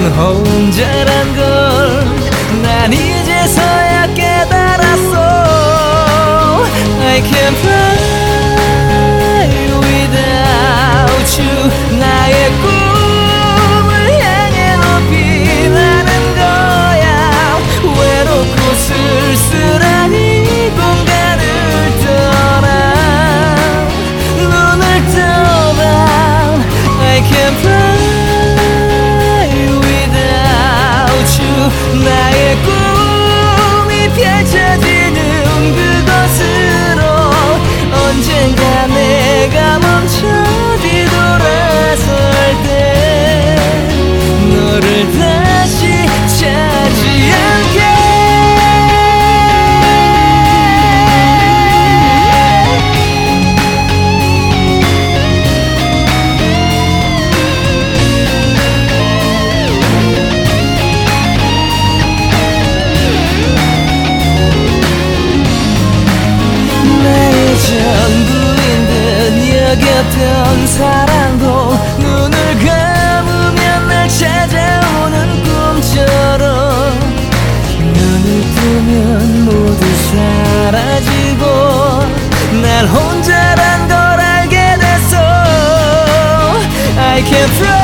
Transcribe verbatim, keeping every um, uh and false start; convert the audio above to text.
혼자란 걸 난 이제서야 깨달았어. I can't fly without you. 나의 꿈을 향해 높이 나는 거야. 외롭고 쓸쓸한 이 공간을 떠나 눈을 떠봐. I can't fly without you. 나의 꿈이 펼쳐지는 그곳으로 언젠가 내가 멈춰 뒤돌아설 때 너를 다시 차지할게. 전부인 듯 여겼던 사랑도 눈을 감으면 날 찾아오는 꿈처럼 눈을 뜨면 모두 사라지고 날 혼자란 걸 알게 됐어. I can't fly